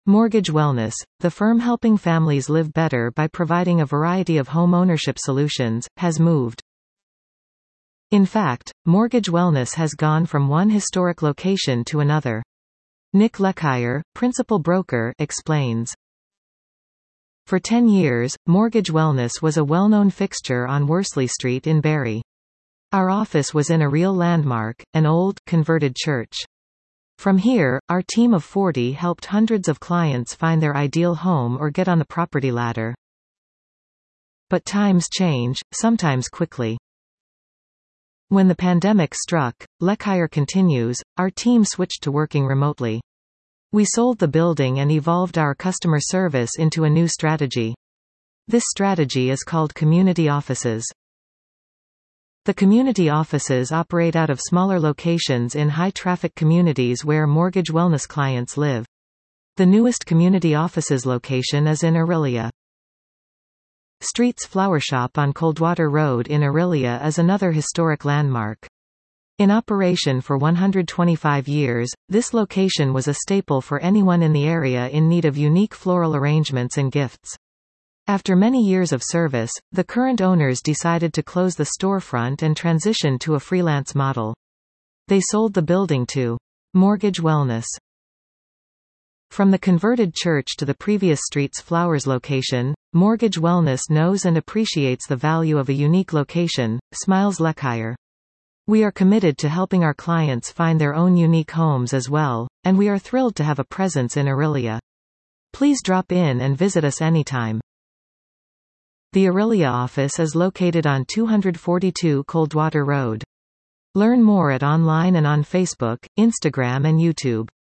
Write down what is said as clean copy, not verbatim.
Mortgage Wellness, the firm helping families live better by providing a variety of home ownership solutions, has moved. In fact, Mortgage Wellness has gone from one historic location to another. Nick Leckire, principal broker, explains. For 10 years, Mortgage Wellness was a well-known fixture on Worsley Street in Barrie. Our office was in a real landmark, an old, converted church. From here, our team of 40 helped hundreds of clients find their ideal home or get on the property ladder. But times change, sometimes quickly. When the pandemic struck, Leckire continues, our team switched to working remotely. We sold the building and evolved our customer service into a new strategy. This strategy is called community offices. The community offices operate out of smaller locations in high-traffic communities where Mortgage Wellness clients live. The newest community offices location is in Orillia. Street's Flower Shop on Coldwater Road in Orillia is another historic landmark. In operation for 125 years, this location was a staple for anyone in the area in need of unique floral arrangements and gifts. After many years of service, the current owners decided to close the storefront and transition to a freelance model. They sold the building to Mortgage Wellness. From the converted church to the previous Street's Flowers location, Mortgage Wellness knows and appreciates the value of a unique location, smiles Leckire. We are committed to helping our clients find their own unique homes as well, and we are thrilled to have a presence in Orillia. Please drop in and visit us anytime. The Orillia office is located on 242 Coldwater Road. Learn more at online and on Facebook, Instagram and YouTube.